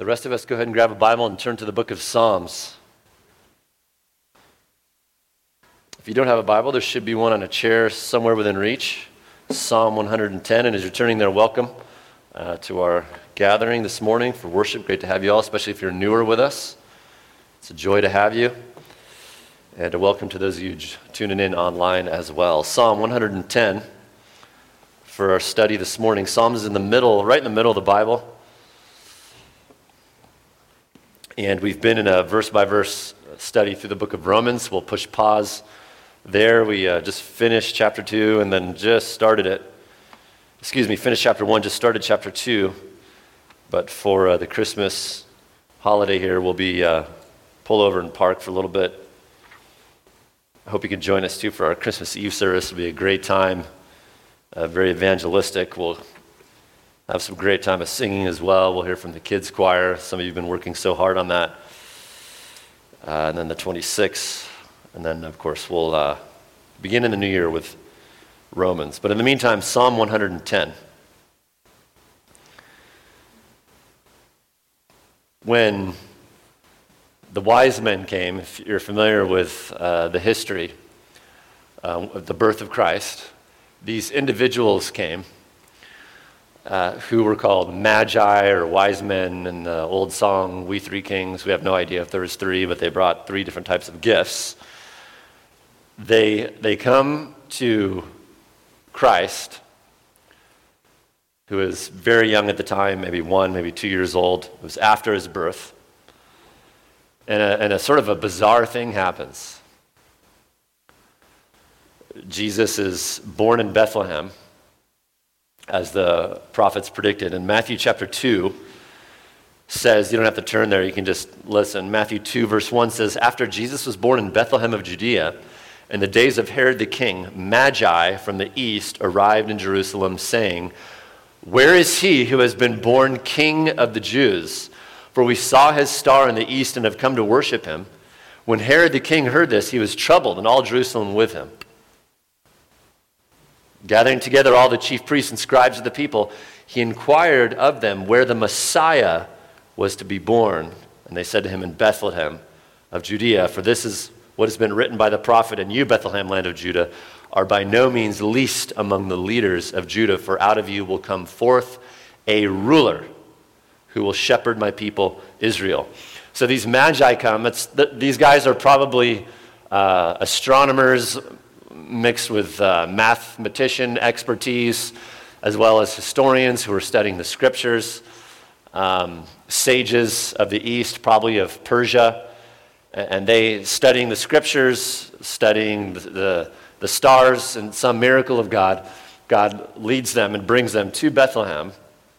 The rest of us, go ahead and grab a Bible and turn to the book of Psalms. If you don't have a Bible, there should be one on a chair somewhere within reach. Psalm 110, and as you're turning there, welcome to our gathering this morning for worship. Great to have you all, especially if you're newer with us. It's a joy to have you, and a welcome to those of you tuning in online as well. Psalm 110 for our study this morning. Psalms is in the middle, right in the middle of the Bible. And we've been in a verse-by-verse study through the book of Romans. We'll push pause there. We just finished chapter 2 and then just started it. Finished chapter 1, just started chapter 2. But for the Christmas holiday here, we'll be pull over and park for a little bit. I hope you can join us too for our Christmas Eve service. It'll be a great time, very evangelistic. We'll have some great time of singing as well. We'll hear from the kids choir. Some of you have been working so hard on that. And then the 26th. And then, of course, we'll begin in the new year with Romans. But in the meantime, Psalm 110. When the wise men came, if you're familiar with the history of the birth of Christ, these individuals came who were called magi or wise men in the old song, We Three Kings. We have no idea if there was three, but they brought three different types of gifts. They come to Christ, who was very young at the time, maybe 1, maybe 2 years old. It was after his birth. And a sort of a bizarre thing happens. Jesus is born in Bethlehem, as the prophets predicted. And Matthew chapter 2 says, you don't have to turn there, you can just listen. Matthew 2 verse 1 says, after Jesus was born in Bethlehem of Judea, in the days of Herod the king, magi from the east arrived in Jerusalem, saying, where is he who has been born King of the Jews? For we saw his star in the east and have come to worship him. When Herod the king heard this, he was troubled, and all Jerusalem with him. Gathering together all the chief priests and scribes of the people, he inquired of them where the Messiah was to be born. And they said to him, in Bethlehem of Judea, for this is what has been written by the prophet, and you, Bethlehem, land of Judah, are by no means least among the leaders of Judah, for out of you will come forth a ruler who will shepherd my people Israel. So these magi come. These guys are probably astronomers, mixed with mathematician expertise, as well as historians who are studying the scriptures, sages of the east, probably of Persia, and they studying the scriptures, studying the stars, and some miracle of God. God leads them and brings them to Bethlehem,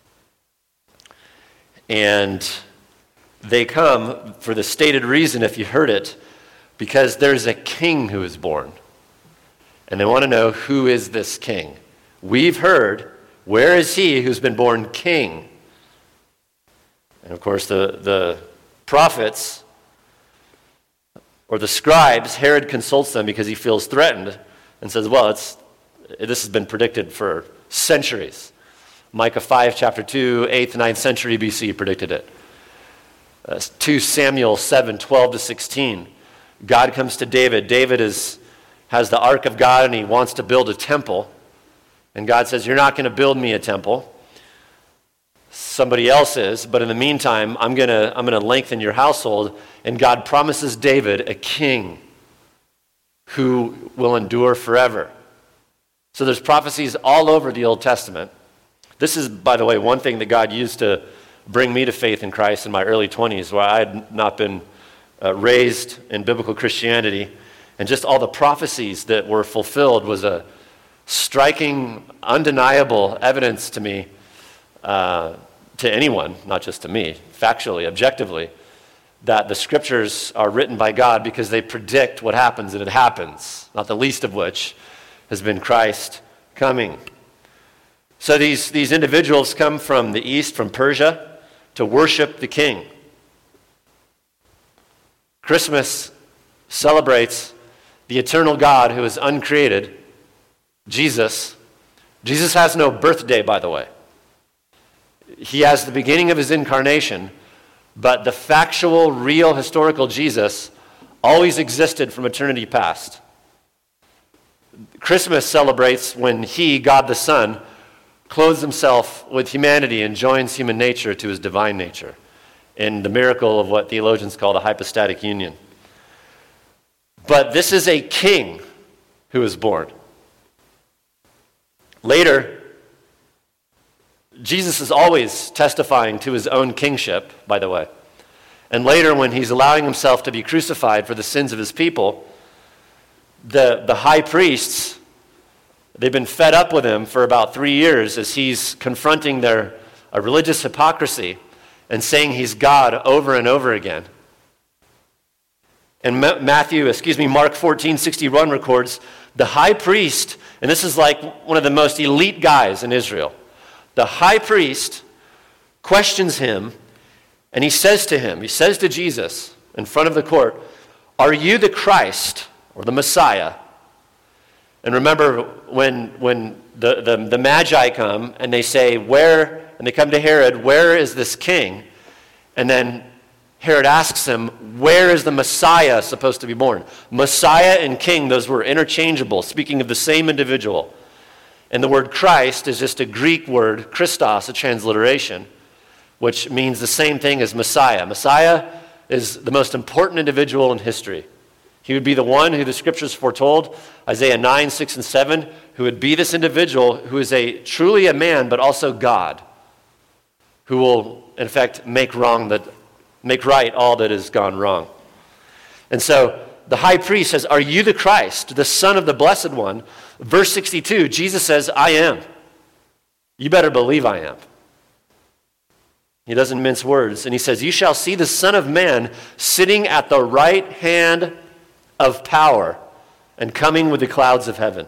and they come for the stated reason, if you heard it, because there's a king who is born. And they want to know, who is this king? We've heard, where is he who's been born king? And of course, the prophets, or the scribes, Herod consults them because he feels threatened and says, well, this has been predicted for centuries. Micah 5, chapter 2, 8th, 9th century BC predicted it. 2 Samuel 7, 12 to 16. God comes to David. David has the ark of God, and he wants to build a temple. And God says, you're not going to build me a temple. Somebody else is, but in the meantime, I'm going to lengthen your household. And God promises David a king who will endure forever. So there's prophecies all over the Old Testament. This is, by the way, one thing that God used to bring me to faith in Christ in my early 20s, where I had not been raised in biblical Christianity. And just all the prophecies that were fulfilled was a striking, undeniable evidence to me, to anyone, not just to me, factually, objectively, that the scriptures are written by God because they predict what happens, and it happens, not the least of which has been Christ coming. So these individuals come from the east, from Persia, to worship the king. Christmas celebrates the eternal God who is uncreated, Jesus. Jesus has no birthday, by the way. He has the beginning of his incarnation, But the factual, real, historical Jesus always existed from eternity past. Christmas celebrates when he, God the Son, clothes himself with humanity and joins human nature to his divine nature in the miracle of what theologians call the hypostatic union. But this is a king who is born. Later, Jesus is always testifying to his own kingship, by the way. And later, when he's allowing himself to be crucified for the sins of his people, the high priests, they've been fed up with him for about 3 years as he's confronting their religious hypocrisy and saying he's God over and over again. And Mark 14:61 records, the high priest, and this is like one of the most elite guys in Israel, the high priest questions him, and he says to Jesus in front of the court, "Are you the Christ or the Messiah?" And remember when the Magi come and they say, "Where?" and they come to Herod, "Where is this king?" And then Herod asks him, "Where is the Messiah supposed to be born?" Messiah and king, those were interchangeable, speaking of the same individual. And the word Christ is just a Greek word, Christos, a transliteration, which means the same thing as Messiah. Messiah is the most important individual in history. He would be the one who the scriptures foretold, Isaiah 9, 6, and 7, who would be this individual who is truly a man, but also God, who will, in fact, make right all that has gone wrong. And so the high priest says, "Are you the Christ, the Son of the Blessed One?" Verse 62, Jesus says, "I am." You better believe I am. He doesn't mince words. And he says, "You shall see the Son of Man sitting at the right hand of power and coming with the clouds of heaven."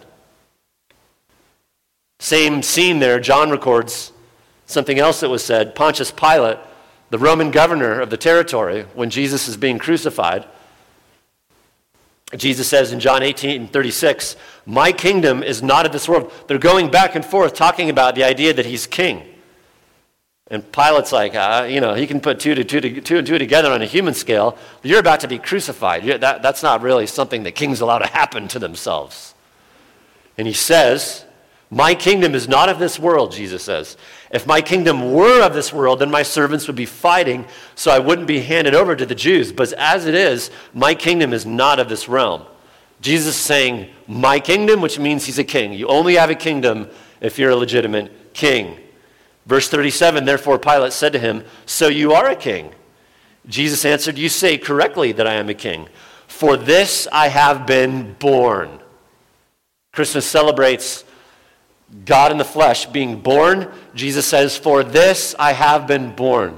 Same scene there, John records something else that was said. Pontius Pilate, the Roman governor of the territory, when Jesus is being crucified, Jesus says in John 18:36, "My kingdom is not of this world." They're going back and forth talking about the idea that he's king. And Pilate's like, he can put two and two together on a human scale. But you're about to be crucified. That's not really something that kings allow to happen to themselves. And he says, "My kingdom is not of this world," Jesus says. "If my kingdom were of this world, then my servants would be fighting, so I wouldn't be handed over to the Jews. But as it is, my kingdom is not of this realm." Jesus is saying, my kingdom, which means he's a king. You only have a kingdom if you're a legitimate king. Verse 37, therefore Pilate said to him, "So you are a king?" Jesus answered, "You say correctly that I am a king. For this I have been born." Christmas celebrates God in the flesh being born. Jesus says, "For this I have been born."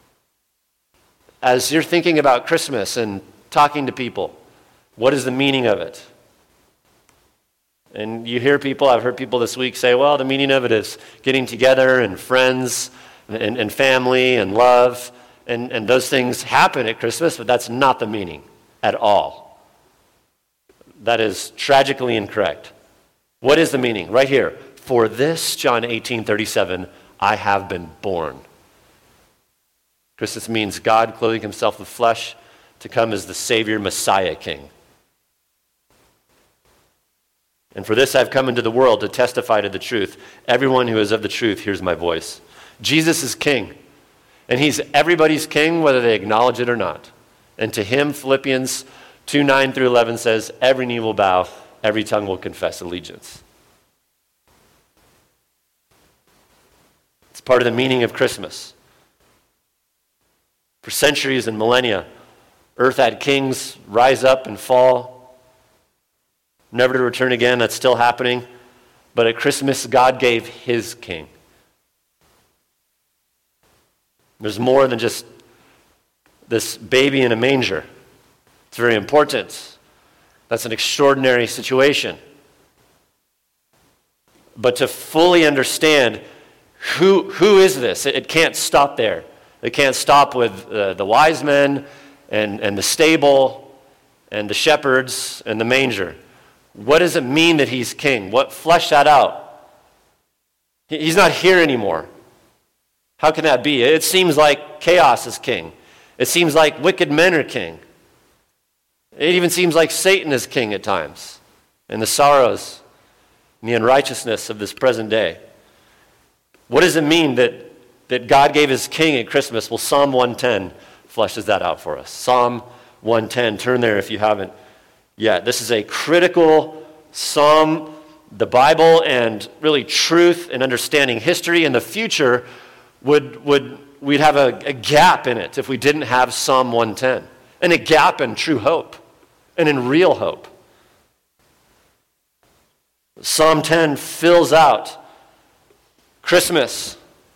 As you're thinking about Christmas and talking to people, what is the meaning of it? And you hear people, I've heard people this week say, well, the meaning of it is getting together and friends and family and love. And those things happen at Christmas, but that's not the meaning at all. That is tragically incorrect. What is the meaning? Right here. For this, John 18:37, I have been born. Christmas means God clothing himself with flesh to come as the Savior, Messiah, King. And for this I've come into the world to testify to the truth. Everyone who is of the truth hears my voice. Jesus is king. And he's everybody's king, whether they acknowledge it or not. And to him, Philippians 2:9 through 11 says, every knee will bow, every tongue will confess allegiance. It's part of the meaning of Christmas. For centuries and millennia, earth had kings rise up and fall, never to return again. That's still happening. But at Christmas, God gave his king. There's more than just this baby in a manger. It's very important. That's an extraordinary situation. But to fully understand who is this, it can't stop there. It can't stop with the wise men and the stable and the shepherds and the manger. What does it mean that he's king? What flesh that out? He's not here anymore. How can that be? It seems like chaos is king. It seems like wicked men are king. It even seems like Satan is king at times, and the sorrows and the unrighteousness of this present day. What does it mean that God gave his king at Christmas? Well, Psalm 110 fleshes that out for us. Psalm 110, turn there if you haven't yet. This is a critical psalm. The Bible and really truth and understanding history in the future we'd have a gap in it if we didn't have Psalm 110, and a gap in true hope and in real hope. Psalm 10 fills out Christmas.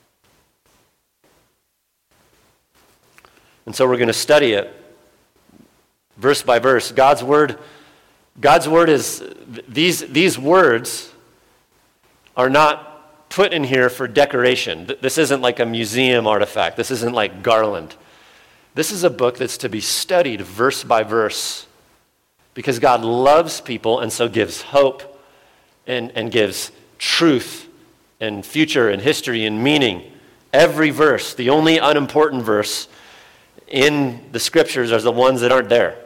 And so we're going to study it verse by verse. God's word is, these words are not put in here for decoration. This isn't like a museum artifact. This isn't like Garland. This is a book that's to be studied verse by verse because God loves people and so gives hope and gives truth and future and history and meaning. Every verse, the only unimportant verse in the scriptures are the ones that aren't there.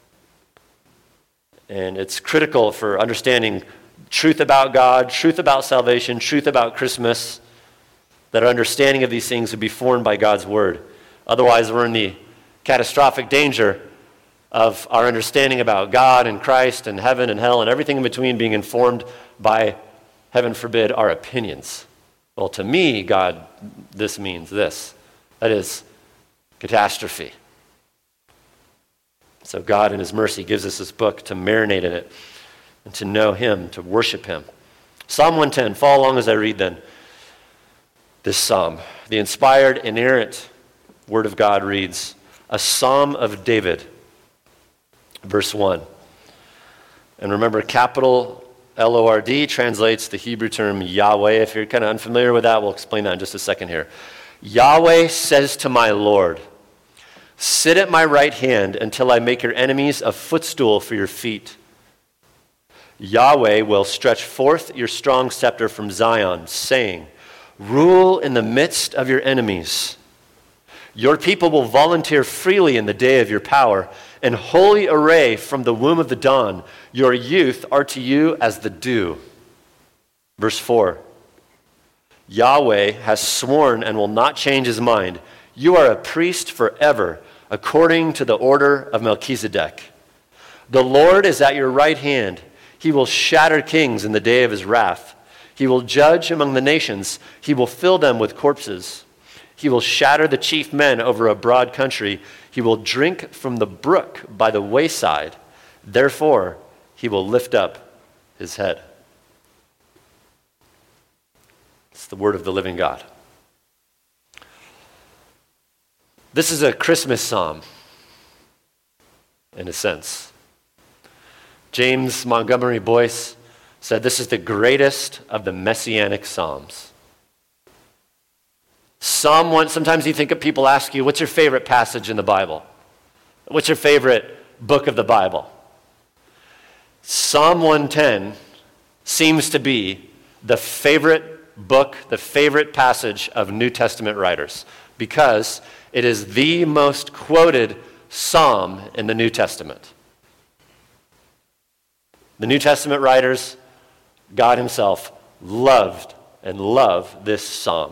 And it's critical for understanding truth about God, truth about salvation, truth about Christmas, that our understanding of these things would be formed by God's word. Otherwise, we're in the catastrophic danger of our understanding about God and Christ and heaven and hell and everything in between being informed by, heaven forbid, our opinions. Well, to me, God, this means this. That is catastrophe. So God in his mercy gives us this book to marinate in it and to know him, to worship him. Psalm 110, follow along as I read then. This psalm, the inspired, inerrant word of God reads, a psalm of David, verse 1. And remember, capital L-O-R-D translates the Hebrew term Yahweh. If you're kind of unfamiliar with that, we'll explain that in just a second here. Yahweh says to my Lord, sit at my right hand until I make your enemies a footstool for your feet. Yahweh will stretch forth your strong scepter from Zion, saying, rule in the midst of your enemies. Your people will volunteer freely in the day of your power. In holy array from the womb of the dawn, your youth are to you as the dew. Verse 4. Yahweh has sworn and will not change his mind. You are a priest forever, according to the order of Melchizedek. The Lord is at your right hand. He will shatter kings in the day of his wrath. He will judge among the nations. He will fill them with corpses. He will shatter the chief men over a broad country. He will drink from the brook by the wayside. Therefore, he will lift up his head. It's the word of the living God. This is a Christmas psalm, in a sense. James Montgomery Boyce said this is the greatest of the messianic psalms. Psalm 1, sometimes you think of people ask you, what's your favorite passage in the Bible? What's your favorite book of the Bible? Psalm 110 seems to be the favorite book, the favorite passage of New Testament writers, because it is the most quoted psalm in the New Testament. The New Testament writers, God himself, loved and love this psalm.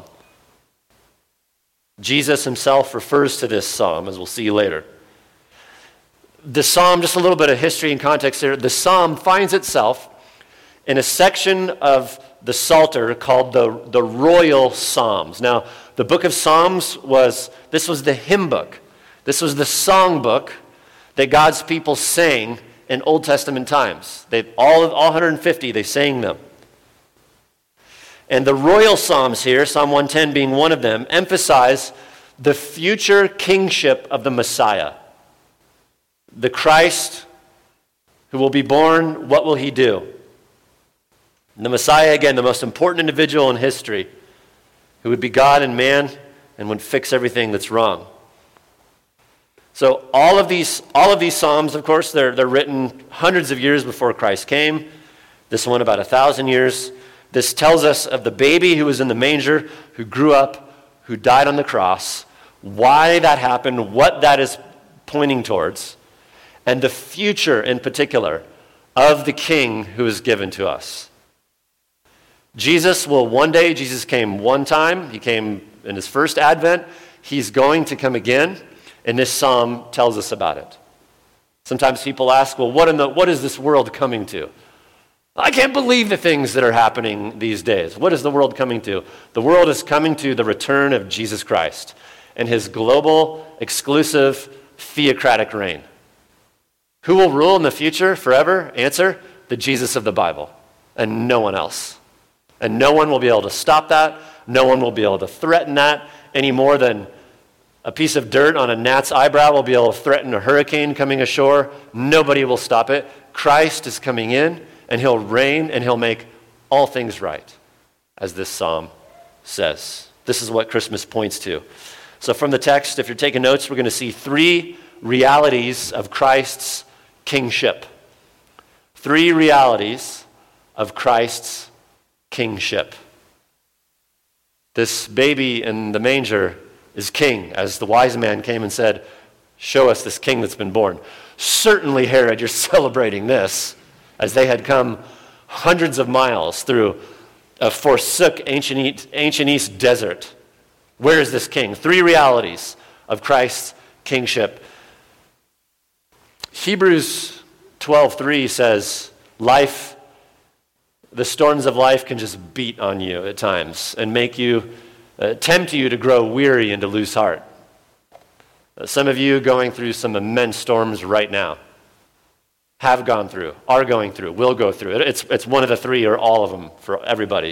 Jesus himself refers to this psalm, as we'll see later. The psalm, just a little bit of history and context here, the psalm finds itself in a section of the Psalter called the Royal Psalms. Now, the book of Psalms was the hymn book. This was the song book that God's people sang in Old Testament times. All 150, they sang them. And the Royal Psalms here, Psalm 110 being one of them, emphasize the future kingship of the Messiah. The Christ who will be born, what will he do? And the Messiah, again, the most important individual in history, who would be God and man and would fix everything that's wrong. So all of these Psalms, of course, they're written hundreds of years before Christ came. This one about 1,000 years. This tells us of the baby who was in the manger, who grew up, who died on the cross, why that happened, what that is pointing towards, and the future in particular of the King who is given to us. Jesus came one time. He came in his first advent. He's going to come again, and this psalm tells us about it. Sometimes people ask, well, what is this world coming to? I can't believe the things that are happening these days. What is the world coming to? The world is coming to the return of Jesus Christ and his global, exclusive, theocratic reign. Who will rule in the future forever? Answer, the Jesus of the Bible, and no one else. And no one will be able to stop that. No one will be able to threaten that any more than a piece of dirt on a gnat's eyebrow will be able to threaten a hurricane coming ashore. Nobody will stop it. Christ is coming in, and he'll reign, and he'll make all things right, as this psalm says. This is what Christmas points to. So from the text, if you're taking notes, we're going to see 3 realities of Christ's kingship. 3 realities of Christ's kingship. This baby in the manger is king, as the wise man came and said, show us this king that's been born. Certainly, Herod, you're celebrating this, as they had come hundreds of miles through a forsook ancient East desert. Where is this king? 3 realities of Christ's kingship. Hebrews 12:3 says, the storms of life can just beat on you at times and make you, tempt you to grow weary and to lose heart. Some of you going through some immense storms right now. Have gone through, are going through, will go through. It's one of the 3 or all of them for everybody.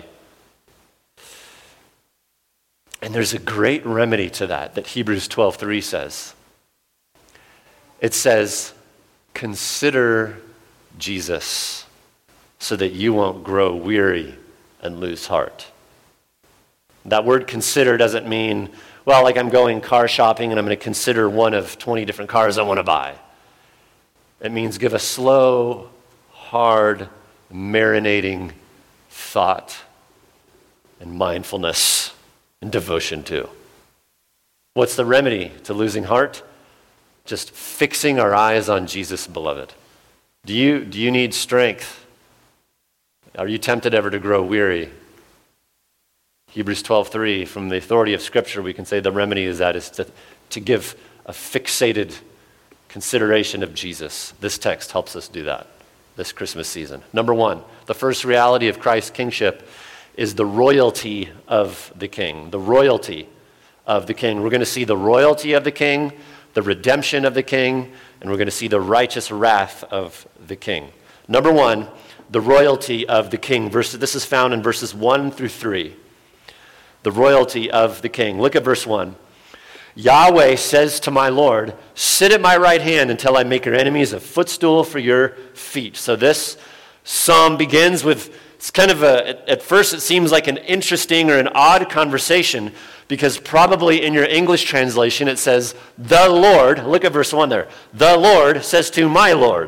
And there's a great remedy to that Hebrews 12:3 says. It says, consider Jesus so that you won't grow weary and lose heart. That word consider doesn't mean, well, like I'm going car shopping and I'm going to consider one of 20 different cars I want to buy. It means give a slow, hard, marinating thought and mindfulness and devotion to. What's the remedy to losing heart? Just fixing our eyes on Jesus, beloved. Do you need strength? Are you tempted ever to grow weary? Hebrews 12:3, from the authority of Scripture, we can say the remedy is to give a fixated consideration of Jesus. This text helps us do that this Christmas season. Number 1, the first reality of Christ's kingship is the royalty of the king. The royalty of the king. We're going to see the royalty of the king, the redemption of the king, and we're going to see the righteous wrath of the king. Number 1, the royalty of the king. This is found in verses 1 through 3. The royalty of the king. Look at verse 1. Yahweh says to my Lord, sit at my right hand until I make your enemies a footstool for your feet. So this psalm begins with, it's kind of at first it seems like an interesting or an odd conversation, because probably in your English translation it says, the Lord, look at verse 1 there, the Lord says to my Lord.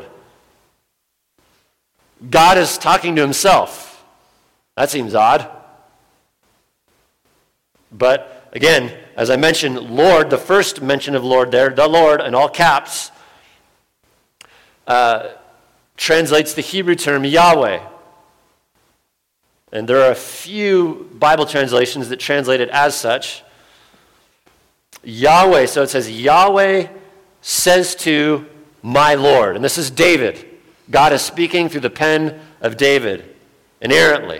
God is talking to himself. That seems odd. But again, as I mentioned, Lord, the first mention of Lord there, the Lord, in all caps, translates the Hebrew term Yahweh. And there are a few Bible translations that translate it as such. Yahweh, so it says, Yahweh says to my Lord. And this is David. God is speaking through the pen of David, inerrantly.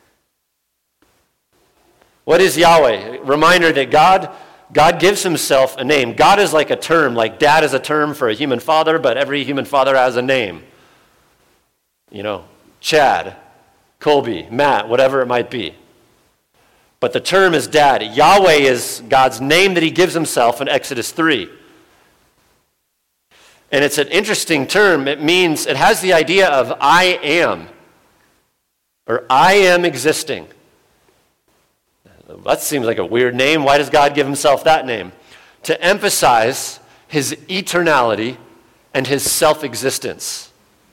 What is Yahweh? A reminder that God gives himself a name. God is like a term, like dad is a term for a human father, but every human father has a name. Chad, Colby, Matt, whatever it might be. But the term is dad. Yahweh is God's name that he gives himself in Exodus 3. And it's an interesting term. It has the idea of I am, or I am existing. That seems like a weird name. Why does God give himself that name? To emphasize his eternality and his self-existence.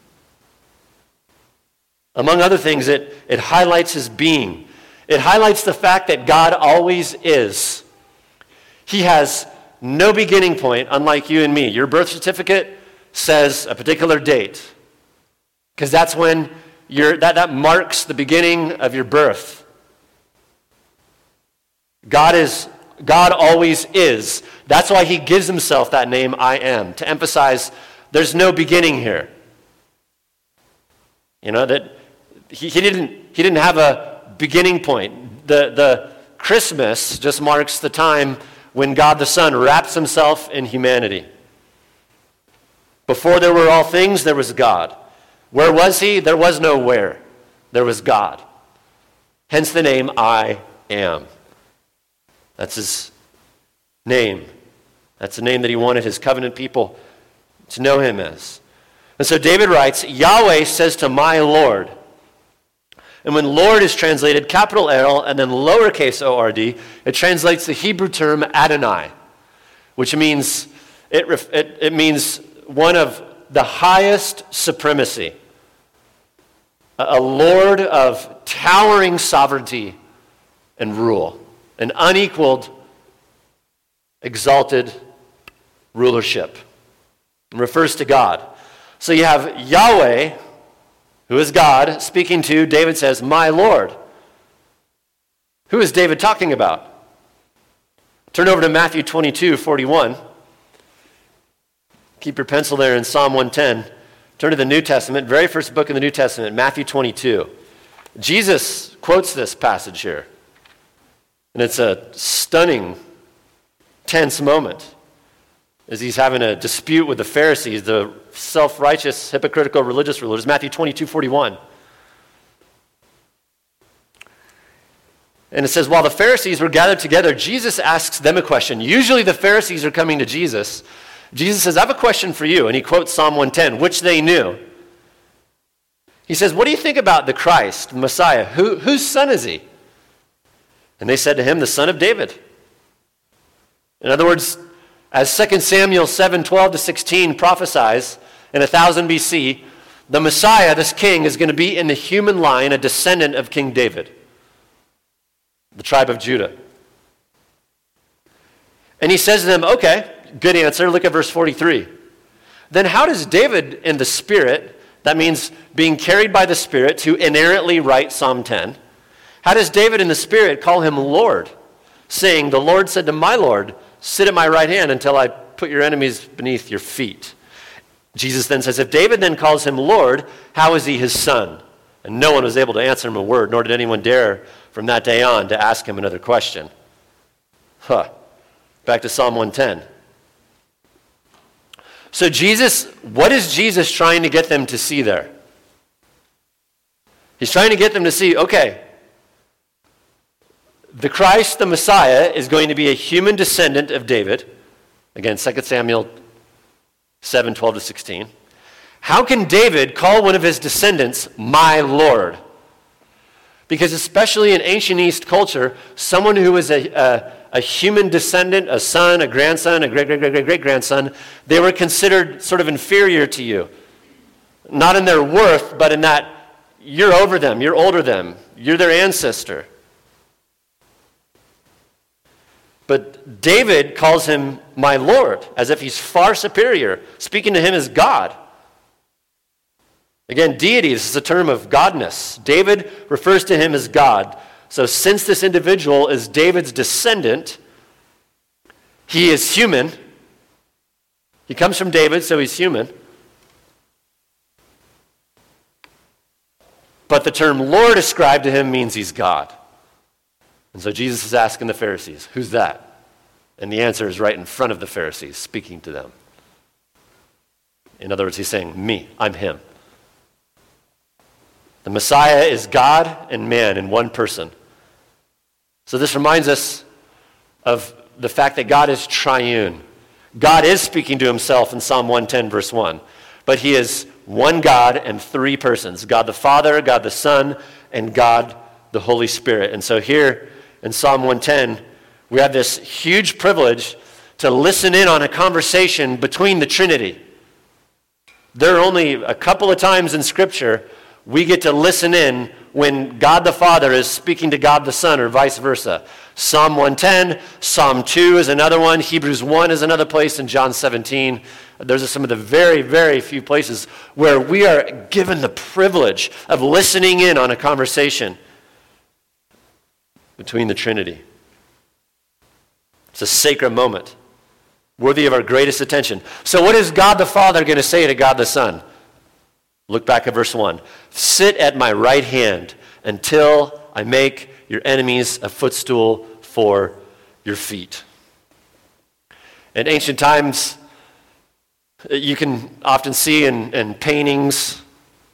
Among other things, it highlights his being. It highlights the fact that God always is. He has no beginning point, unlike you and me. Your birth certificate says a particular date, because that's when that marks the beginning of your birth. God always is. That's why he gives himself that name, I am, to emphasize there's no beginning here. You know, that he didn't have a beginning point. The Christmas just marks the time when God the Son wraps himself in humanity. Before there were all things, there was God. Where was he? There was no where. There was God. Hence the name I am. That's his name. That's the name that he wanted his covenant people to know him as. And so David writes, Yahweh says to my Lord. And when Lord is translated capital L and then lowercase O-R-D, it translates the Hebrew term Adonai, which means it means one of the highest supremacy, a Lord of towering sovereignty and rule, an unequaled, exalted rulership. It refers to God. So you have Yahweh, who is God, speaking to, David says, my Lord. Who is David talking about? Turn over to Matthew 22:41. Keep your pencil there in Psalm 110. Turn to the New Testament, very first book in the New Testament, Matthew 22. Jesus quotes this passage here. And it's a stunning, tense moment as he's having a dispute with the Pharisees, the self-righteous, hypocritical religious rulers. Matthew 22:41. And it says, while the Pharisees were gathered together, Jesus asks them a question. Usually the Pharisees are coming to Jesus. Jesus says, I have a question for you. And he quotes Psalm 110, which they knew. He says, what do you think about the Christ, the Messiah? Whose son is he? And they said to him, the son of David. In other words, as 2 Samuel 7:12-16 prophesies in 1000 BC, the Messiah, this king, is going to be in the human line, a descendant of King David, the tribe of Judah. And he says to them, okay, good answer. Look at verse 43. Then how does David in the Spirit, that means being carried by the Spirit to inerrantly write Psalm 10, how does David in the Spirit call him Lord, saying, the Lord said to my Lord, sit at my right hand until I put your enemies beneath your feet. Jesus then says, if David then calls him Lord, how is he his son? And no one was able to answer him a word, nor did anyone dare from that day on to ask him another question. Back to Psalm 110. So what is Jesus trying to get them to see there? He's trying to get them to see, okay, the Christ, the Messiah, is going to be a human descendant of David. Again, 2 Samuel 7:12-16. How can David call one of his descendants my Lord? Because especially in ancient East culture, someone who was a human descendant, a son, a grandson, a great-great-great-great-grandson, they were considered sort of inferior to you. Not in their worth, but in that you're over them, you're older than them, you're their ancestor. But David calls him my Lord, as if he's far superior, speaking to him as God. Again, deity, this is a term of godness. David refers to him as God. So since this individual is David's descendant, he is human. He comes from David, so he's human. But the term Lord ascribed to him means he's God. And so Jesus is asking the Pharisees, who's that? And the answer is right in front of the Pharisees, speaking to them. In other words, he's saying, me, I'm him. The Messiah is God and man in one person. So this reminds us of the fact that God is triune. God is speaking to himself in Psalm 110, verse 1. But he is one God and three persons. God the Father, God the Son, and God the Holy Spirit. And so here in Psalm 110, we have this huge privilege to listen in on a conversation between the Trinity. There are only a couple of times in Scripture we get to listen in when God the Father is speaking to God the Son or vice versa. Psalm 110, Psalm 2 is another one, Hebrews 1 is another place, and John 17. Those are some of the very, very few places where we are given the privilege of listening in on a conversation between the Trinity. It's a sacred moment, worthy of our greatest attention. So what is God the Father going to say to God the Son? Look back at verse 1. Sit at my right hand until I make your enemies a footstool for your feet. In ancient times, you can often see in paintings,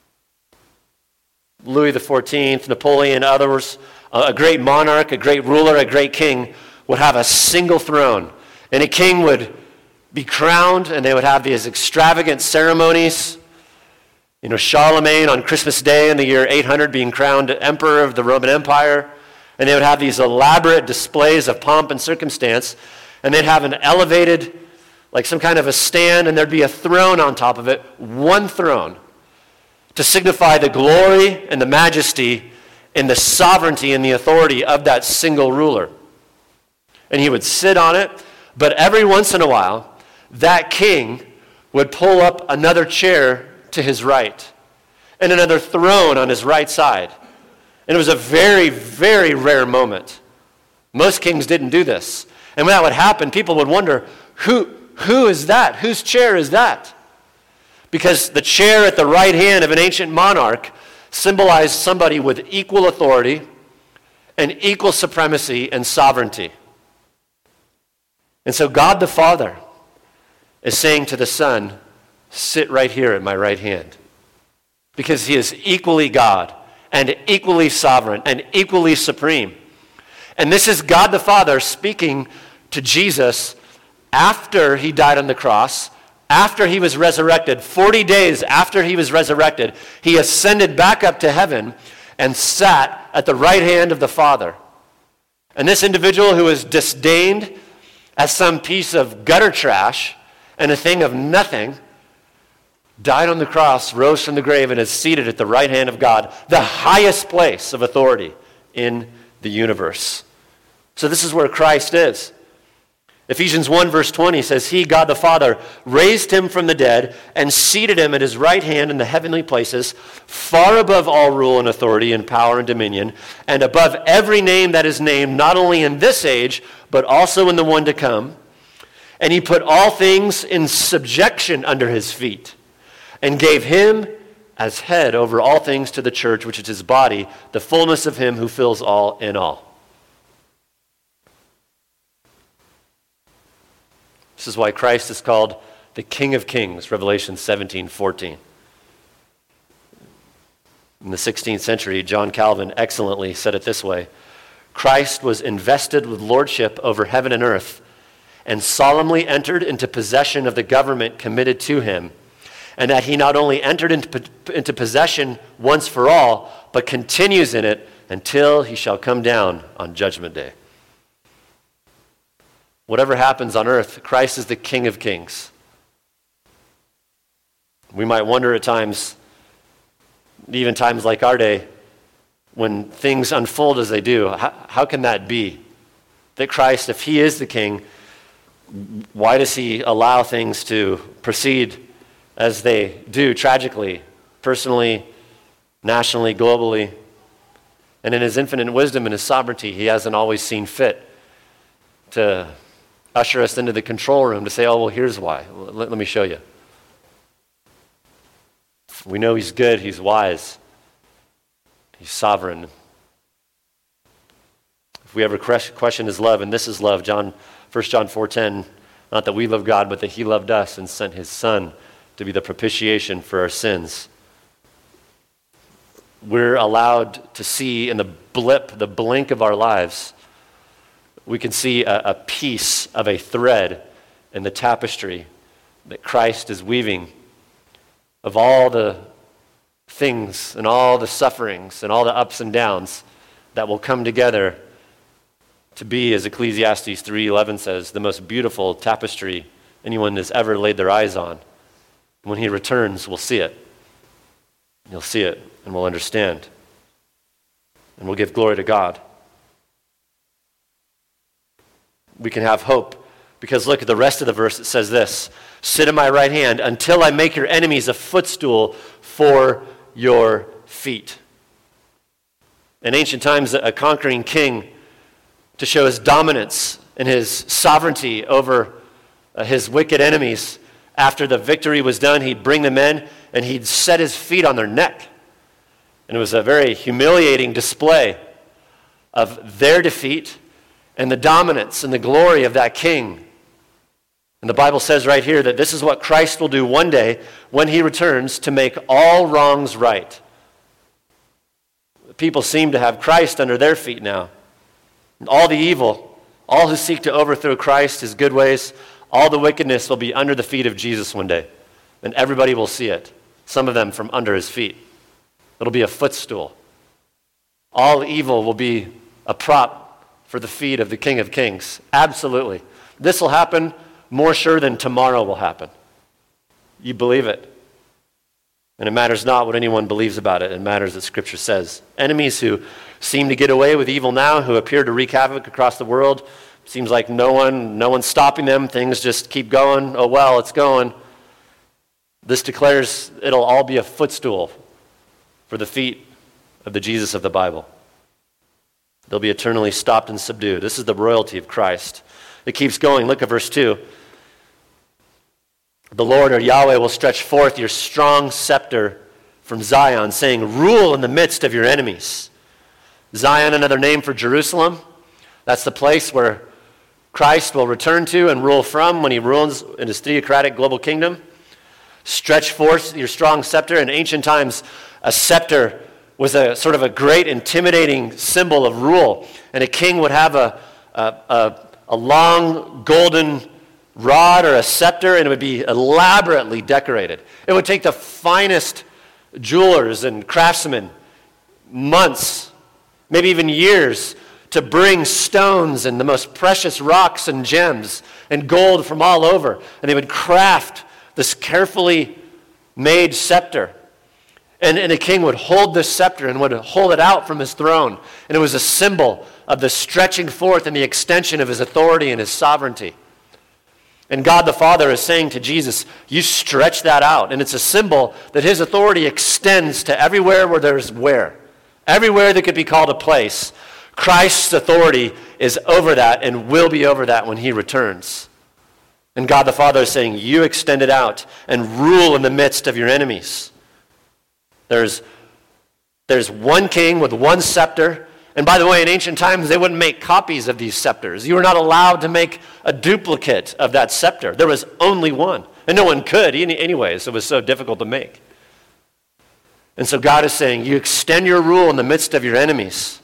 Louis XIV, Napoleon, others, a great monarch, a great ruler, a great king would have a single throne. And a king would be crowned, and they would have these extravagant ceremonies. You know, Charlemagne on Christmas Day in the year 800 being crowned emperor of the Roman Empire. And they would have these elaborate displays of pomp and circumstance. And they'd have an elevated, like some kind of a stand, and there'd be a throne on top of it, one throne, to signify the glory and the majesty and the sovereignty and the authority of that single ruler. And he would sit on it, but every once in a while, that king would pull up another chair to his right and another throne on his right side. And it was a very, very rare moment. Most kings didn't do this. And when that would happen, people would wonder, who is that? Whose chair is that? Because the chair at the right hand of an ancient monarch symbolized somebody with equal authority and equal supremacy and sovereignty. And so God the Father is saying to the Son, sit right here at my right hand. Because he is equally God and equally sovereign and equally supreme. And this is God the Father speaking to Jesus after he died on the cross, after he was resurrected. 40 days after he was resurrected, he ascended back up to heaven and sat at the right hand of the Father. And this individual who was disdained as some piece of gutter trash and a thing of nothing, died on the cross, rose from the grave, and is seated at the right hand of God, the highest place of authority in the universe. So this is where Christ is. Ephesians 1 verse 20 says, he, God the Father, raised him from the dead and seated him at his right hand in the heavenly places, far above all rule and authority and power and dominion, and above every name that is named, not only in this age, but also in the one to come. And he put all things in subjection under his feet, and gave him as head over all things to the church, which is his body, the fullness of him who fills all in all. This is why Christ is called the King of Kings, Revelation 17:14. In the 16th century, John Calvin excellently said it this way: Christ was invested with lordship over heaven and earth, and solemnly entered into possession of the government committed to him, and that he not only entered into possession once for all, but continues in it until he shall come down on Judgment Day. Whatever happens on earth, Christ is the King of Kings. We might wonder at times, even times like our day, when things unfold as they do, how can that be? That Christ, if he is the King, why does he allow things to proceed as they do, tragically, personally, nationally, globally? And in his infinite wisdom and his sovereignty, he hasn't always seen fit to usher us into the control room to say, oh, well, here's why. Let me show you. We know he's good, he's wise, he's sovereign. If we ever question his love, and this is love, 1 John 4:10, not that we love God, but that he loved us and sent his Son to be the propitiation for our sins. We're allowed to see in the blink of our lives, we can see a piece of a thread in the tapestry that Christ is weaving of all the things and all the sufferings and all the ups and downs that will come together to be, as Ecclesiastes 3:11 says, the most beautiful tapestry anyone has ever laid their eyes on. When he returns, we'll see it. You'll see it and we'll understand. And we'll give glory to God. we can have hope. Because look at the rest of the verse. It says this, sit at my right hand until I make your enemies a footstool for your feet. In ancient times, a conquering king, to show his dominance and his sovereignty over his wicked enemies, after the victory was done, he'd bring them in and he'd set his feet on their neck. And it was a very humiliating display of their defeat and the dominance and the glory of that king. And the Bible says right here that this is what Christ will do one day when he returns to make all wrongs right. People seem to have Christ under their feet now. And all the evil, all who seek to overthrow Christ, his good ways, all the wickedness will be under the feet of Jesus one day. And everybody will see it, some of them from under his feet. It'll be a footstool. All evil will be a prop for the feet of the King of Kings. Absolutely. This will happen more sure than tomorrow will happen. You believe it. And it matters not what anyone believes about it. It matters that Scripture says. Enemies who seem to get away with evil now, who appear to wreak havoc across the world, seems like no one's stopping them. Things just keep going. Oh, well, it's going. This declares it'll all be a footstool for the feet of the Jesus of the Bible. They'll be eternally stopped and subdued. This is the royalty of Christ. It keeps going. Look at verse 2. The Lord or Yahweh will stretch forth your strong scepter from Zion, saying, rule in the midst of your enemies. Zion, another name for Jerusalem. That's the place where Christ will return to and rule from when he rules in his theocratic global kingdom. Stretch forth your strong scepter. In ancient times, a scepter was a sort of a great intimidating symbol of rule. And a king would have a long golden rod or a scepter, and it would be elaborately decorated. It would take the finest jewelers and craftsmen months, maybe even years, to bring stones and the most precious rocks and gems and gold from all over. And they would craft this carefully made scepter. And a king would hold this scepter and would hold it out from his throne. And it was a symbol of the stretching forth and the extension of his authority and his sovereignty. And God the Father is saying to Jesus, you stretch that out. And it's a symbol that his authority extends to everywhere where there's where. Everywhere that could be called a place. Christ's authority is over that and will be over that when he returns. And God the Father is saying, you extend it out and rule in the midst of your enemies. There's one king with one scepter. And by the way, in ancient times, they wouldn't make copies of these scepters. You were not allowed to make a duplicate of that scepter. There was only one. And no one could anyways. It was so difficult to make. And so God is saying, you extend your rule in the midst of your enemies.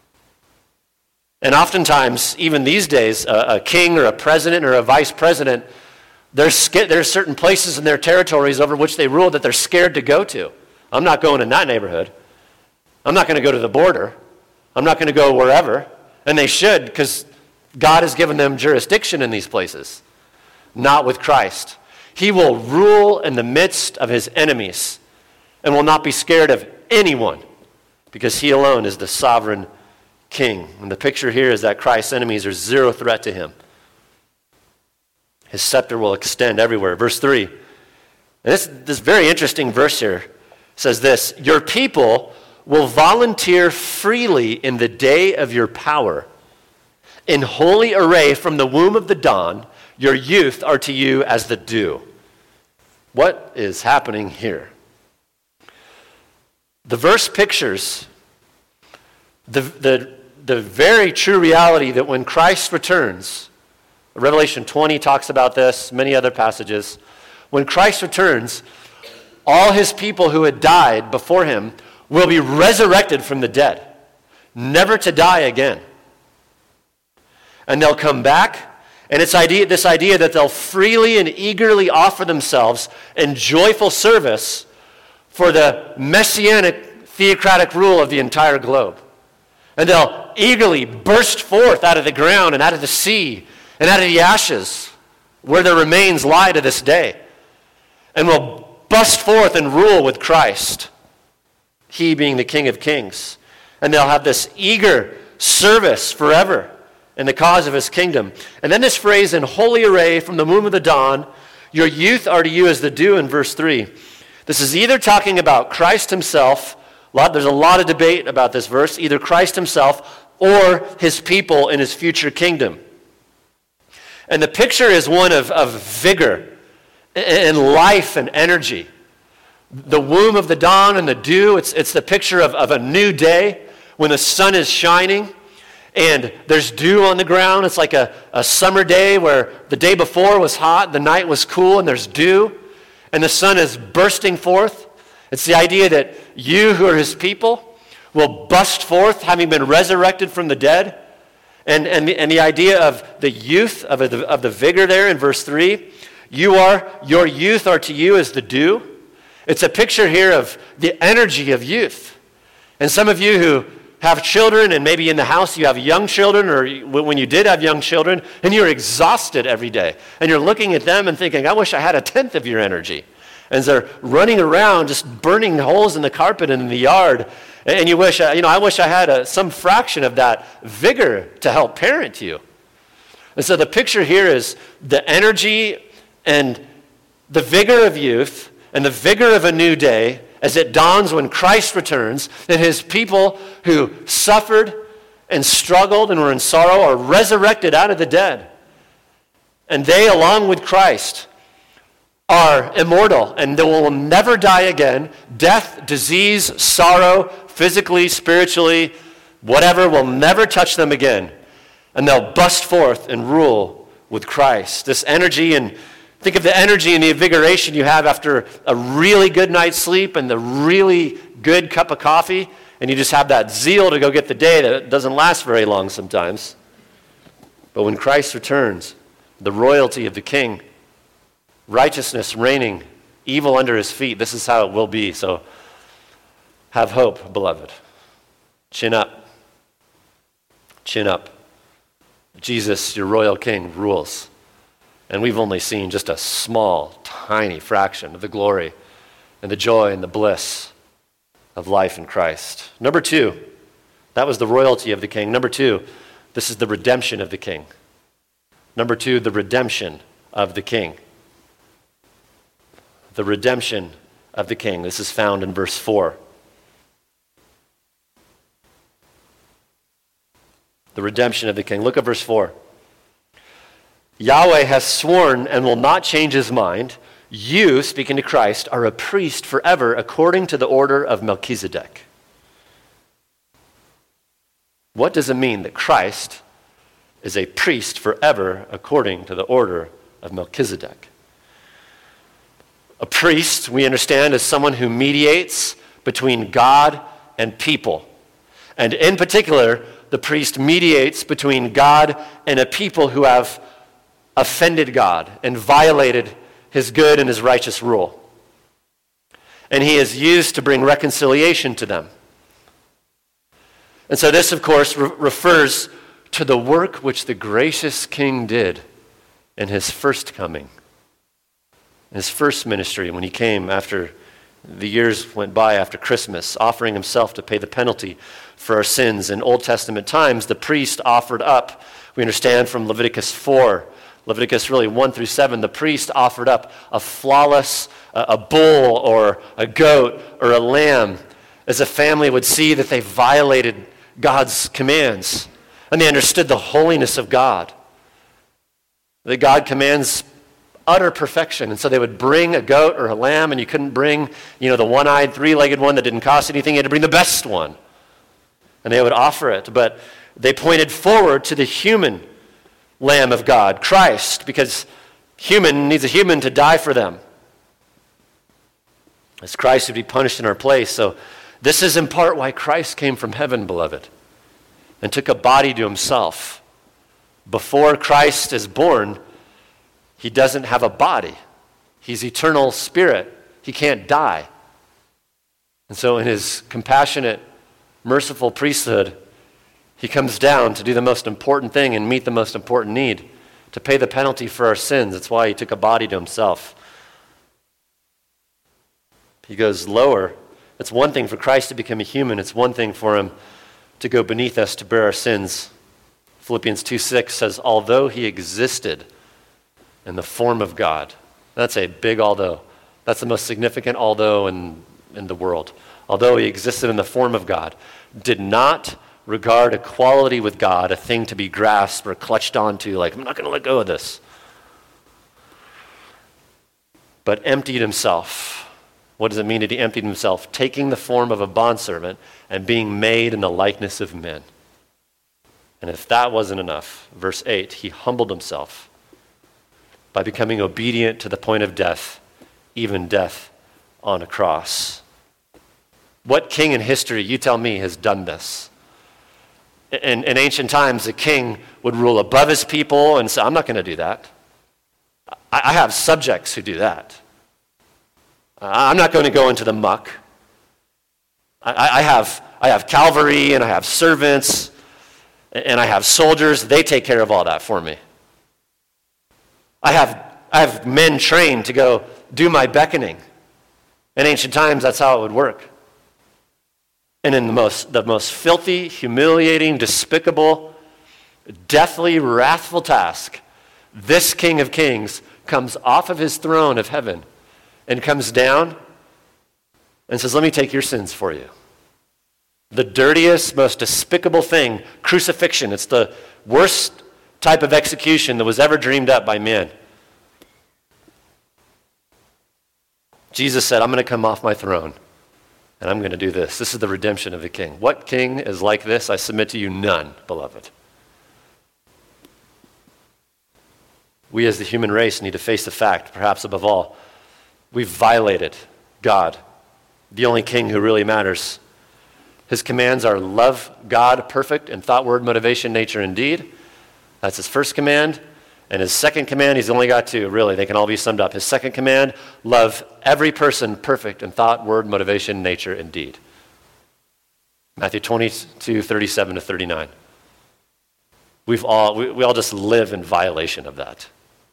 And oftentimes, even these days, a king or a president or a vice president, there's certain places in their territories over which they rule that they're scared to go to. I'm not going in that neighborhood. I'm not going to go to the border. I'm not going to go wherever. And they should, because God has given them jurisdiction in these places. Not with Christ. He will rule in the midst of his enemies and will not be scared of anyone because he alone is the sovereign king. And the picture here is that Christ's enemies are zero threat to him. His scepter will extend everywhere. Verse 3. And this very interesting verse here says this, your people will volunteer freely in the day of your power. In holy array from the womb of the dawn, your youth are to you as the dew. What is happening here? The verse pictures the very true reality that when Christ returns, Revelation 20 talks about this, many other passages. When Christ returns, all his people who had died before him will be resurrected from the dead, never to die again. And they'll come back, and it's this idea that they'll freely and eagerly offer themselves in joyful service for the messianic theocratic rule of the entire globe. And they'll eagerly burst forth out of the ground and out of the sea and out of the ashes where their remains lie to this day. And will bust forth and rule with Christ, he being the King of Kings. And they'll have this eager service forever and the cause of his kingdom. And then this phrase, in holy array from the womb of the dawn, your youth are to you as the dew in verse 3. This is either talking about Christ himself. There's a lot of debate about this verse. Either Christ himself or his people in his future kingdom. And the picture is one of vigor and life and energy. The womb of the dawn and the dew, it's the picture of a new day when the sun is shining and there's dew on the ground. It's like a summer day where the day before was hot, the night was cool, and there's dew, and the sun is bursting forth. It's the idea that you who are his people will bust forth, having been resurrected from the dead. And the idea of the youth, of the vigor there in verse 3, your youth are to you as the dew. It's a picture here of the energy of youth. And some of you who have children, and maybe in the house you have young children, or when you did have young children, and you're exhausted every day. And you're looking at them and thinking, I wish I had a tenth of your energy. And they're running around just burning holes in the carpet and in the yard. And you wish, I wish I had some fraction of that vigor to help parent you. And so the picture here is the energy and the vigor of youth and the vigor of a new day as it dawns when Christ returns, and his people who suffered and struggled and were in sorrow are resurrected out of the dead. And they, along with Christ, are immortal, and they will never die again. Death, disease, sorrow, physically, spiritually, whatever, will never touch them again. And they'll bust forth and rule with Christ. This energy, and think of the energy and the invigoration you have after a really good night's sleep and the really good cup of coffee, and you just have that zeal to go get the day that doesn't last very long sometimes. But when Christ returns, the royalty of the King, righteousness reigning, evil under his feet, this is how it will be. So have hope, beloved. Chin up. Chin up. Jesus, your royal King, rules. And we've only seen just a small, tiny fraction of the glory and the joy and the bliss of life in Christ. Number 2, that was the royalty of the King. Number 2, this is the redemption of the King. Number 2, the redemption of the King. The redemption of the King. This is found in verse 4. The redemption of the King. Look at verse 4. Yahweh has sworn and will not change his mind. You, speaking to Christ, are a priest forever according to the order of Melchizedek. What does it mean that Christ is a priest forever according to the order of Melchizedek? A priest, we understand, is someone who mediates between God and people. And in particular, the priest mediates between God and a people who have offended God and violated his good and his righteous rule. And he is used to bring reconciliation to them. And so this, of course, refers to the work which the gracious King did in his first coming, in his first ministry, when he came after the years went by after Christmas, offering himself to pay the penalty for our sins. In Old Testament times, the priest offered up, we understand from Leviticus 4, Leviticus really 1 through 7, the priest offered up a flawless, a bull or a goat or a lamb, as a family would see that they violated God's commands. And they understood the holiness of God. That God commands utter perfection. And so they would bring a goat or a lamb, and you couldn't bring, the one-eyed, three-legged one that didn't cost anything. You had to bring the best one. And they would offer it. But they pointed forward to the human Lamb of God, Christ, because human needs a human to die for them. As Christ would be punished in our place. So this is in part why Christ came from heaven, beloved, and took a body to himself. Before Christ is born, he doesn't have a body. He's eternal spirit. He can't die. And so in his compassionate, merciful priesthood, he comes down to do the most important thing and meet the most important need, to pay the penalty for our sins. That's why he took a body to himself. He goes lower. It's one thing for Christ to become a human. It's one thing for him to go beneath us to bear our sins Philippians 2:6 says, although he existed in the form of God. That's a big although. That's the most significant although in the world. Although he existed in the form of God, did not regard equality with God a thing to be grasped or clutched onto, like, I'm not going to let go of this. But emptied himself. What does it mean that he emptied himself? Taking the form of a bondservant and being made in the likeness of men. And if that wasn't enough, verse 8, he humbled himself by becoming obedient to the point of death, even death on a cross. What king in history, you tell me, has done this? In ancient times, the king would rule above his people and say, I'm not going to do that. I have subjects who do that. I'm not going to go into the muck. I have cavalry and I have servants and I have soldiers. They take care of all that for me. I have men trained to go do my beckoning. In ancient times, that's how it would work. And in the most filthy, humiliating, despicable, deathly, wrathful task, this King of Kings comes off of his throne of heaven and comes down and says, let me take your sins for you. The dirtiest, most despicable thing, crucifixion. It's the worst type of execution that was ever dreamed up by man. Jesus said, I'm going to come off my throne. And I'm going to do this. This is the redemption of the king. What king is like this? I submit to you, none, beloved. We as the human race need to face the fact, perhaps above all, we've violated God, the only king who really matters. His commands are love God, perfect, in thought, word, motivation, nature, and deed. That's his first command. And his second command, he's only got two, really. They can all be summed up. His second command, love every person perfect in thought, word, motivation, nature, and deed. Matthew 22, 37 to 39. We all just live in violation of that.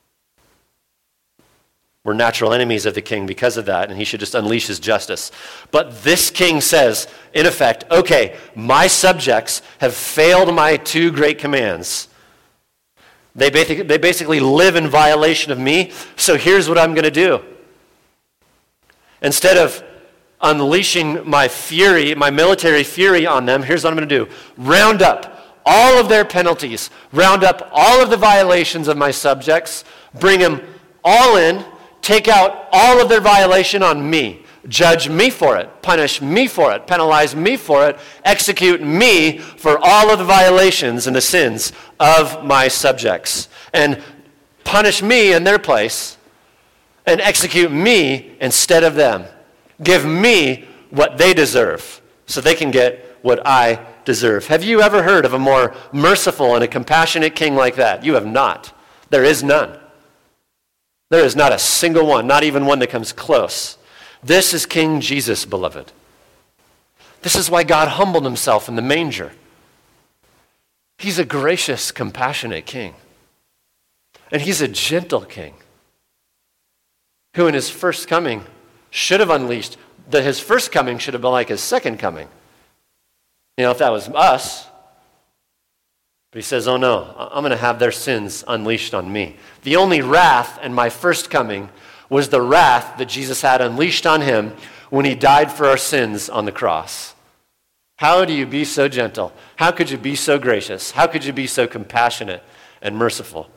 We're natural enemies of the king because of that, and he should just unleash his justice. But this king says, in effect, okay, my subjects have failed my two great commands. They basically live in violation of me, so here's what I'm going to do. Instead of unleashing my fury, my military fury on them, here's what I'm going to do. Round up all of their penalties, round up all of the violations of my subjects, bring them all in, take out all of their violation on me. Judge me for it, punish me for it, penalize me for it, execute me for all of the violations and the sins of my subjects, and punish me in their place, and execute me instead of them. Give me what they deserve so they can get what I deserve. Have you ever heard of a more merciful and a compassionate king like that? You have not. There is none. There is not a single one, not even one that comes close. This is King Jesus, beloved. This is why God humbled himself in the manger. He's a gracious, compassionate king. And he's a gentle king who in his first coming should have unleashed, that his first coming should have been like his second coming. You know, if that was us. But he says, oh no, I'm going to have their sins unleashed on me. The only wrath in my first coming was the wrath that Jesus had unleashed on him when he died for our sins on the cross. How do you be so gentle? How could you be so gracious? How could you be so compassionate and merciful?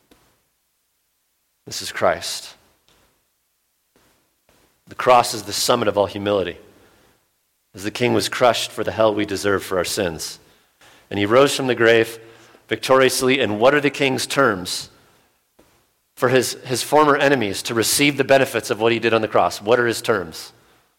This is Christ. The cross is the summit of all humility. As the king was crushed for the hell we deserve for our sins. And he rose from the grave victoriously. And what are the king's terms for his former enemies to receive the benefits of what he did on the cross? What are his terms?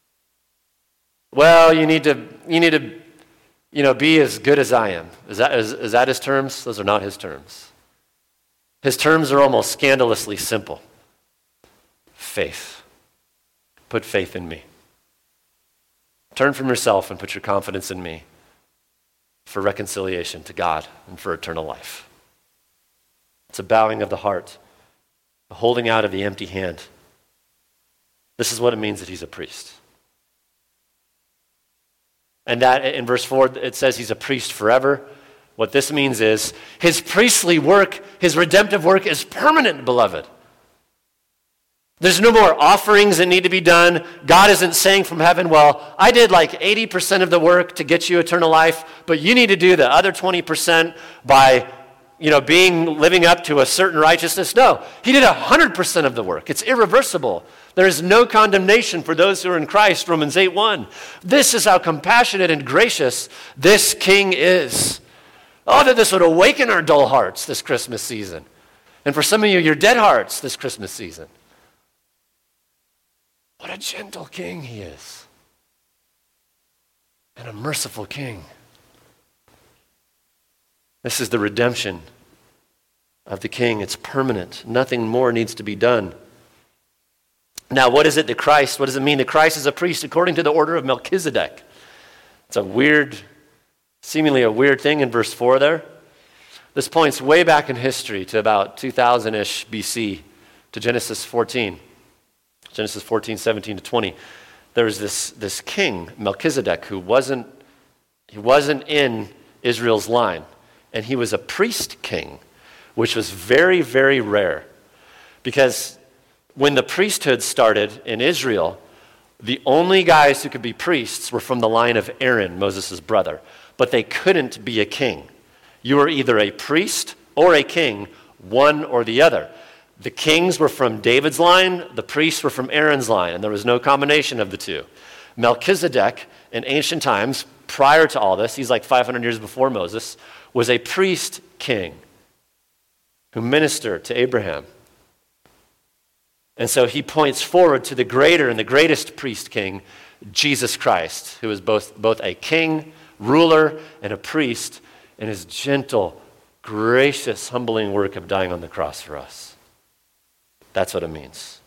Well, you need to be as good as I am. Is that his terms? Those are not his terms. His terms are almost scandalously simple. Faith. Put faith in me. Turn from yourself and put your confidence in me for reconciliation to God and for eternal life. It's a bowing of the heart, a holding out of the empty hand. This is what it means that he's a priest. And that in verse 4, it says he's a priest forever. What this means is his priestly work, his redemptive work is permanent, beloved. There's no more offerings that need to be done. God isn't saying from heaven, well, I did like 80% of the work to get you eternal life, but you need to do the other 20% by, living up to a certain righteousness. No, he did 100% of the work. It's irreversible. There is no condemnation for those who are in Christ, Romans 8:1. This is how compassionate and gracious this King is. Oh, that this would awaken our dull hearts this Christmas season. And for some of you, your dead hearts this Christmas season. What a gentle King he is. And a merciful King. This is the redemption of the King. It's permanent. Nothing more needs to be done. Now, what does it mean that Christ is a priest according to the order of Melchizedek? It's seemingly a weird thing in verse 4 there. This points way back in history to about 2000-ish BC, to Genesis 14. Genesis 14, 17 to 20. There was this king, Melchizedek, who wasn't in Israel's line. And he was a priest king, which was very, very rare. Because when the priesthood started in Israel, the only guys who could be priests were from the line of Aaron, Moses' brother. But they couldn't be a king. You were either a priest or a king, one or the other. The kings were from David's line, the priests were from Aaron's line, and there was no combination of the two. Melchizedek, in ancient times, prior to all this, he's like 500 years before Moses, was a priest king who ministered to Abraham. And so he points forward to the greater and the greatest priest king, Jesus Christ, who is both a king, ruler, and a priest, in his gentle, gracious, humbling work of dying on the cross for us. That's what it means.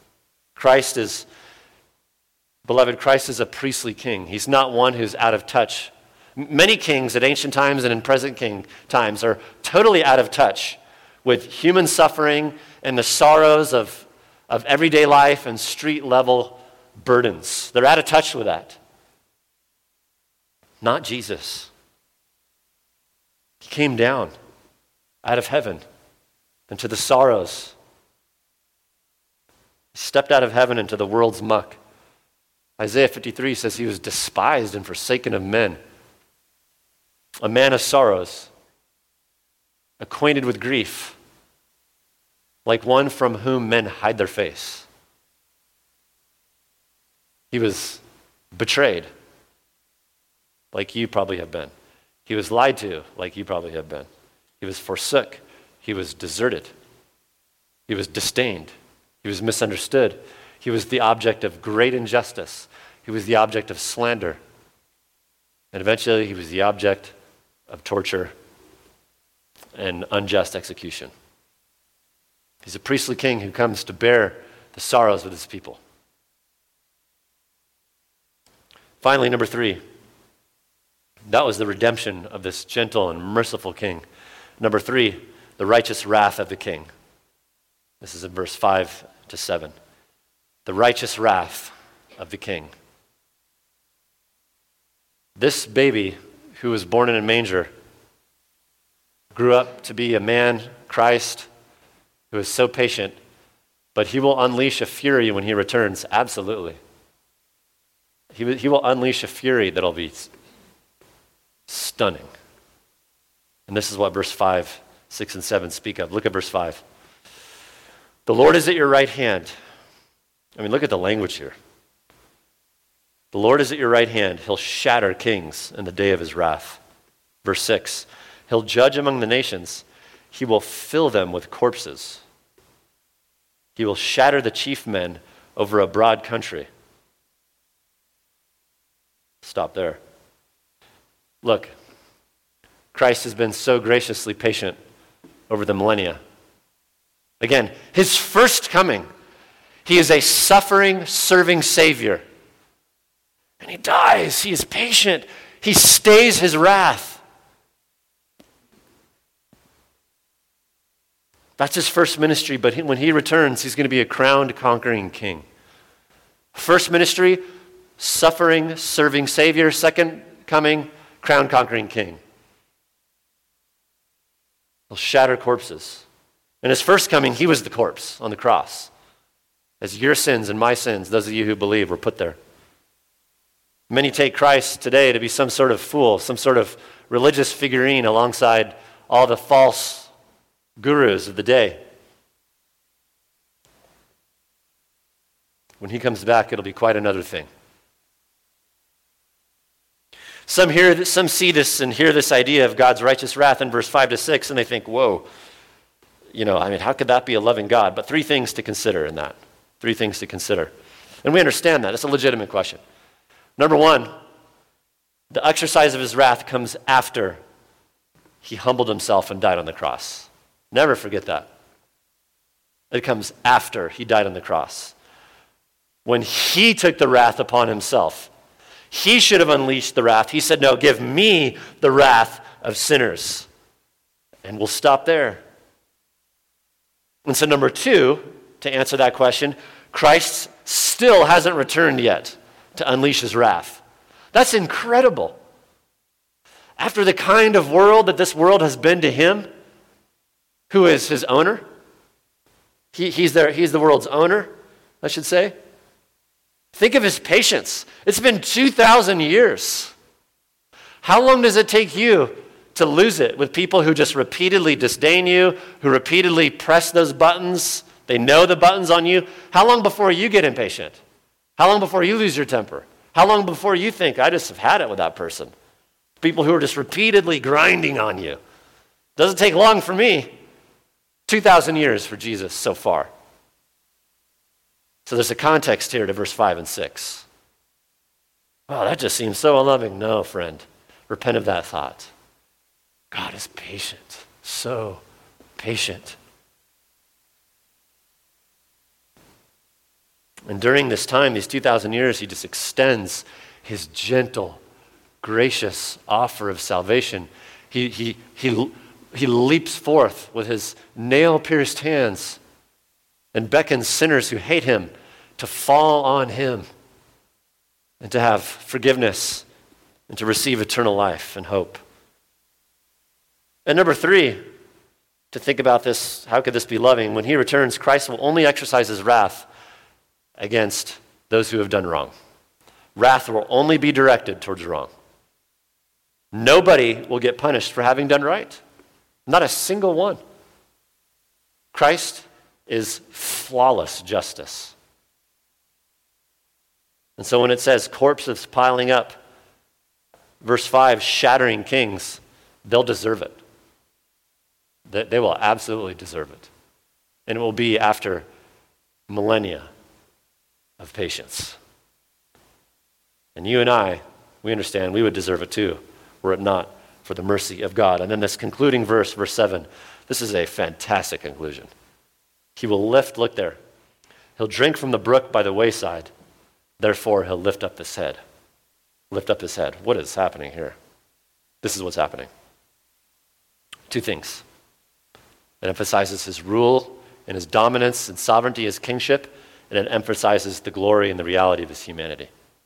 Beloved, Christ is a priestly king. He's not one who's out of touch. Many kings at ancient times and in present times are totally out of touch with human suffering and the sorrows of everyday life and street-level burdens. They're out of touch with that. Not Jesus. He came down out of heaven into the sorrows. He stepped out of heaven into the world's muck. Isaiah 53 says he was despised and forsaken of men. A man of sorrows, acquainted with grief, like one from whom men hide their face. He was betrayed, like you probably have been. He was lied to, like you probably have been. He was forsook. He was deserted. He was disdained. He was misunderstood. He was the object of great injustice. He was the object of slander. And eventually he was the object of torture and unjust execution. He's a priestly king who comes to bear the sorrows of his people. Finally, number 3. That was the redemption of this gentle and merciful king. Number 3, the righteous wrath of the king. This is in verse 5 to 7. The righteous wrath of the king. This baby who was born in a manger grew up to be a man, Christ, who is so patient, but he will unleash a fury when he returns, absolutely. He will unleash a fury that'll be stunning. And this is what verse 5, 6, and 7 speak of. Look at verse 5. The Lord is at your right hand. Look at the language here. The Lord is at your right hand. He'll shatter kings in the day of his wrath. Verse 6. He'll judge among the nations. He will fill them with corpses. He will shatter the chief men over a broad country. Stop there. Look, Christ has been so graciously patient over the millennia. Again, his first coming, he is a suffering, serving Savior. And he dies. He is patient. He stays his wrath. That's his first ministry, but when he returns, he's going to be a crowned, conquering king. First ministry, suffering, serving Savior. Second coming, crowned, conquering king. He'll shatter corpses. In his first coming, he was the corpse on the cross. As your sins and my sins, those of you who believe, were put there. Many take Christ today to be some sort of fool, some sort of religious figurine alongside all the false gurus of the day. When he comes back, it'll be quite another thing. Some see this and hear this idea of God's righteous wrath in verse 5 to 6, and they think, whoa, how could that be a loving God? But three things to consider in that. Three things to consider. And we understand that. It's a legitimate question. Number one, the exercise of his wrath comes after he humbled himself and died on the cross. Never forget that. It comes after he died on the cross. When he took the wrath upon himself, he should have unleashed the wrath. He said, no, give me the wrath of sinners. And we'll stop there. And so number two, to answer that question, Christ still hasn't returned yet to unleash his wrath. That's incredible. After the kind of world that this world has been to him, who is his owner? He's the world's owner, I should say. Think of his patience. It's been 2,000 years. How long does it take you to lose it with people who just repeatedly disdain you, who repeatedly press those buttons? They know the buttons on you. How long before you get impatient? How long before you lose your temper? How long before you think, I just have had it with that person? People who are just repeatedly grinding on you. Doesn't take long for me. 2,000 years for Jesus so far. So there's a context here to verse 5 and 6. Wow, that just seems so unloving. No, friend. Repent of that thought. God is patient. So patient. And during this time, these 2,000 years, he just extends his gentle, gracious offer of salvation. He leaps forth with his nail-pierced hands and beckons sinners who hate him to fall on him and to have forgiveness and to receive eternal life and hope. And number three, to think about this, how could this be loving? When he returns, Christ will only exercise his wrath against those who have done wrong. Wrath will only be directed towards wrong. Nobody will get punished for having done right. Not a single one. Christ is flawless justice. And so when it says corpses piling up, verse 5, shattering kings, they'll deserve it. They will absolutely deserve it. And it will be after millennia of patience. And you and I, we understand we would deserve it too, were it not for the mercy of God. And then this concluding verse, verse 7, this is a fantastic conclusion. He will look there. He'll drink from the brook by the wayside. Therefore, he'll lift up his head. Lift up his head. What is happening here? This is what's happening. Two things. It emphasizes his rule and his dominance and sovereignty, his kingship, and it emphasizes the glory and the reality of his humanity.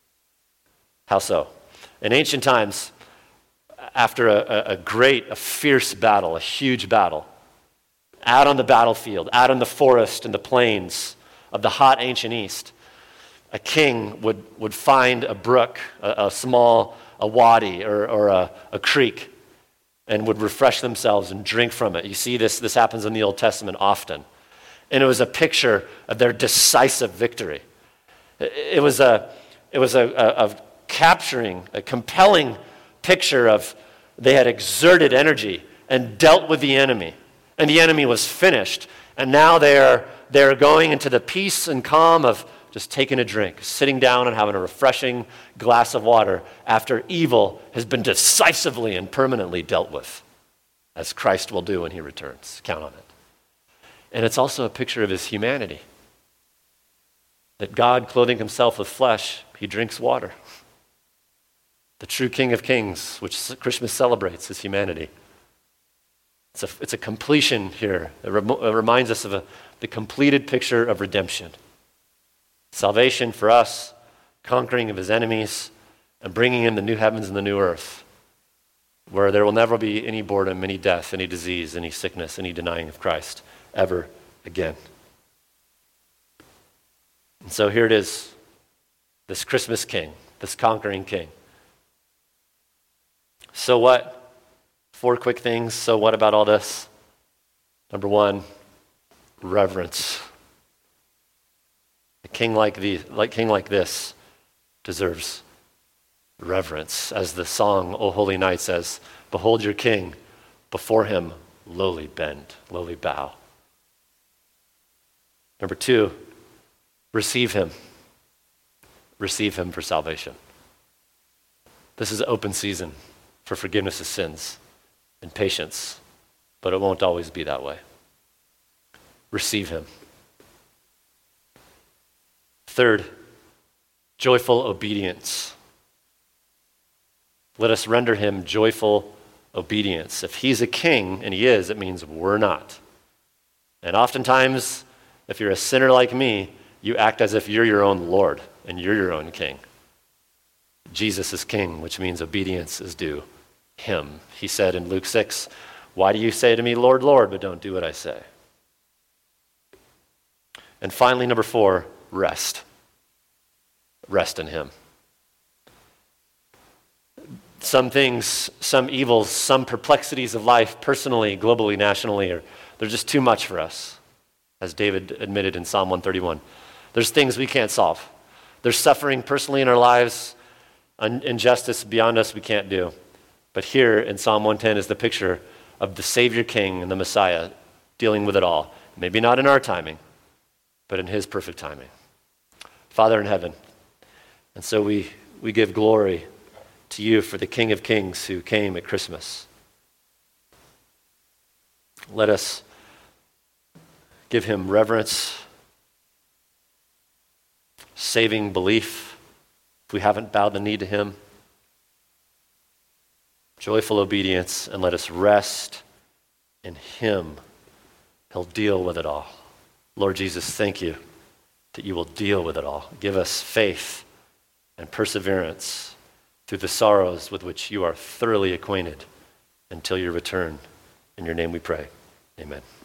How so? In ancient times, after a fierce battle, a huge battle, out on the battlefield, out in the forest and the plains of the hot ancient East, a king would find a brook, a wadi or a creek, and would refresh themselves and drink from it. You see this happens in the Old Testament often. And it was a picture of their decisive victory. It was a capturing, a compelling picture of they had exerted energy and dealt with the enemy. And the enemy was finished. And now they're going into the peace and calm of just taking a drink, sitting down and having a refreshing glass of water after evil has been decisively and permanently dealt with, as Christ will do when he returns. Count on it. And it's also a picture of his humanity. That God, clothing himself with flesh, he drinks water. The true King of Kings, which Christmas celebrates, his humanity. It's a completion here. It reminds us of the completed picture of redemption. Salvation for us, conquering of his enemies, and bringing in the new heavens and the new earth. where there will never be any boredom, any death, any disease, any sickness, any denying of Christ ever again. And so here it is, this Christmas king, this conquering king. So what? 4 quick things. So what about all this? Number 1, reverence. A king like this deserves reverence. As the song, O Holy Night, says, behold your king, before him lowly bend, lowly bow. Number 2, receive him. Receive him for salvation. This is open season for forgiveness of sins and patience, but it won't always be that way. Receive him. 3rd, joyful obedience. Let us render him joyful obedience. If he's a king, and he is, it means we're not. And oftentimes, if you're a sinner like me, you act as if you're your own Lord and you're your own king. Jesus is king, which means obedience is due him. He said in Luke 6, why do you say to me, Lord, Lord, but don't do what I say? And finally, number 4, rest. Rest in him. Some things, some evils, some perplexities of life, personally, globally, nationally, they're just too much for us, as David admitted in Psalm 131. There's things we can't solve. There's suffering personally in our lives, injustice beyond us we can't do. But here in Psalm 110 is the picture of the Savior King and the Messiah dealing with it all. Maybe not in our timing, but in his perfect timing. Father in heaven, and so we give glory to you for the King of Kings who came at Christmas. Let us give him reverence, saving belief if we haven't bowed the knee to him, joyful obedience, and let us rest in him. He'll deal with it all. Lord Jesus, thank you that you will deal with it all. Give us faith and perseverance through the sorrows with which you are thoroughly acquainted until your return. In your name we pray. Amen.